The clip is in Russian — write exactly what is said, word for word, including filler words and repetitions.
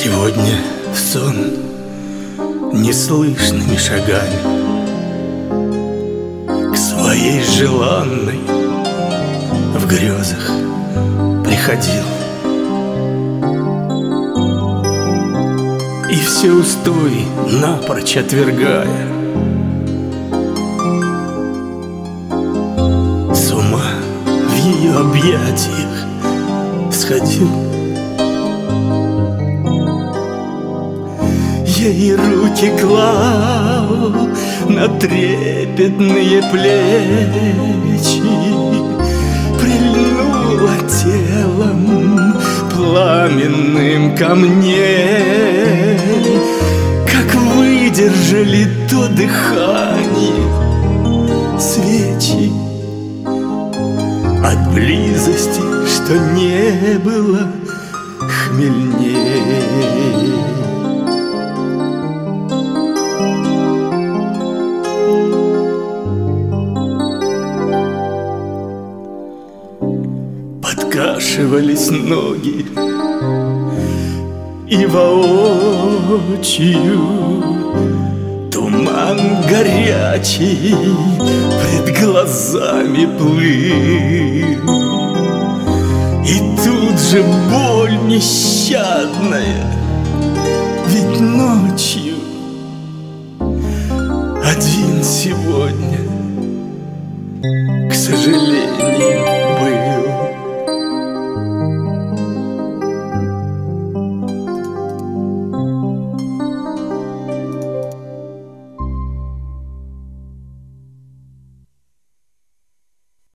Сегодня в сон неслышными шагами к своей желанной в грезах приходил, и все устои напрочь отвергая, с ума в ее объятиях сходил. Ей руки клал на трепетные плечи, прильнула телом пламенным ко мне. Как выдержали то дыхание свечи от близости, что не было хмельней. Подкашивались ноги, и воочию туман горячий пред глазами плыл. И тут же боль нещадная, ведь ночью один сегодня